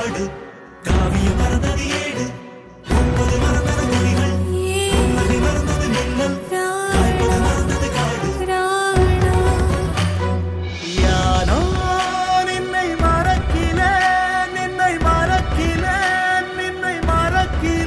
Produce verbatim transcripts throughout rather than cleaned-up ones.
காடு காவியம் மறந்தது ஏடு முப்பது மறந்தது மொழிகள் புன்னகை மறந்தது மின்னல் காய்ப்பது மறந்தது காடு யானோ நின்னை மறக்கில நின்னை மறக்கில நின்னை மறக்கில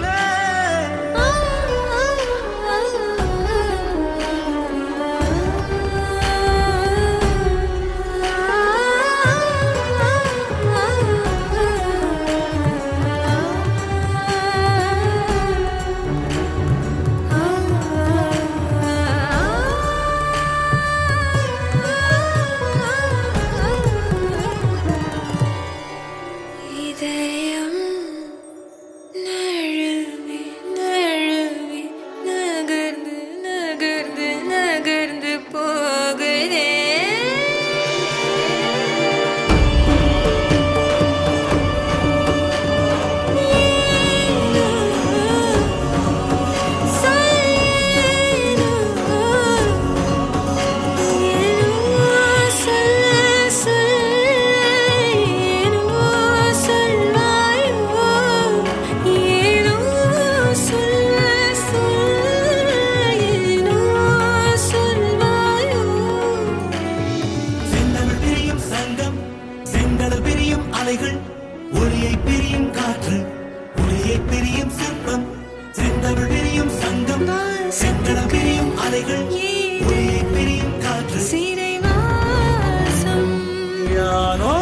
இதயம் நழுவி நழுவி நகர்ந்து நகர்ந்து நகர்ந்து போகுதே செந்தமிழ் பிரியும் சங்கம் செங்கடல் பிரியும் அலைகள் ஒளியை பிரியும் காற்று ஒளியை பிரியும் சிற்பம் செந்தமிழ் பிரியும் சங்கம் செங்கடல் பிரியும் அலைகள் ஒளியை பிரியும் காற்று சிறை வாசம் யானோ